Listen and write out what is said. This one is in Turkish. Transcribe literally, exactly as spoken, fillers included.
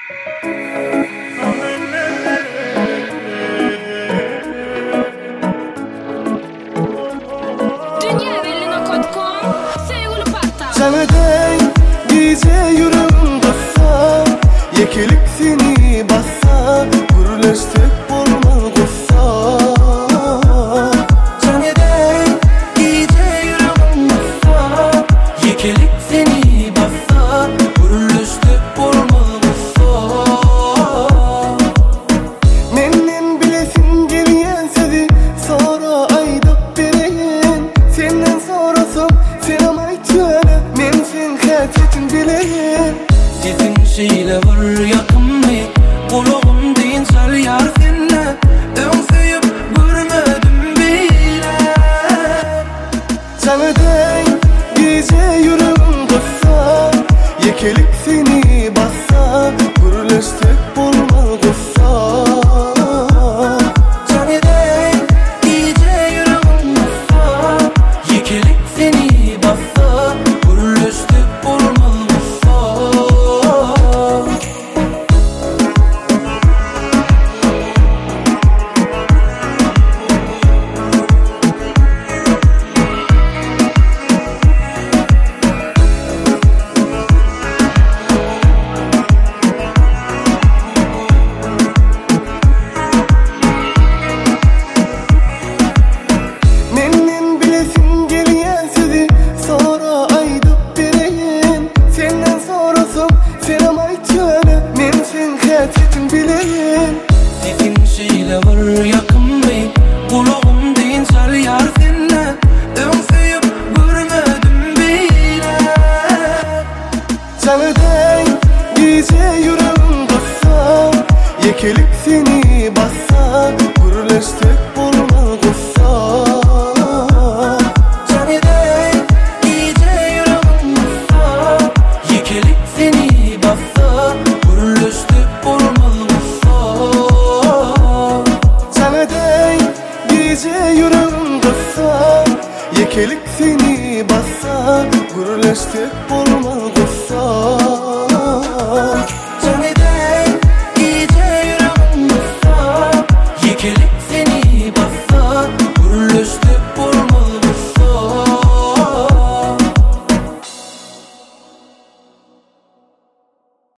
Sana dey gece yüreğim bassa, yekelik seni bassa, gürleştik olma gussa. Sana dey gece yüreğim bassa, yekelik seni bassa, gürleştik olma gussa. Menden bilesin geliyen seni, sonra aydıp bileyin. Senden sorasam selam aytıyorlar, men sen kaçettin bileyin. Sizin şeyle var yakın mı? Kulağım deyin sal yar senle, önseyip görmedim bile. Sana dey gece yüreğim bassa, yekelik seni bassa, gürleştik olma gussa. Sana dey gece yüreğim bassa, yekelik seni bassa, gürleştik olma gussa. Menden bilesin geliyen seni, sonra aydıp bileyin. Senden sorasam selam aytıyorlar, men sen kaçettin bileyin. Sizin şeyle var yakın mı? Kulağım deyin sal yar senle, önseyip görmedim bile. Sana dey gece yüreğim bassa, yekelik seni bassa, gürleştik olma gussa. Sana dey gece yüreğim bassa, yekelik seni bassa, gürleştik olma gussa. Sana dey gece yüreğim bassa, yekelik seni bassa, gürleştik olma gussa.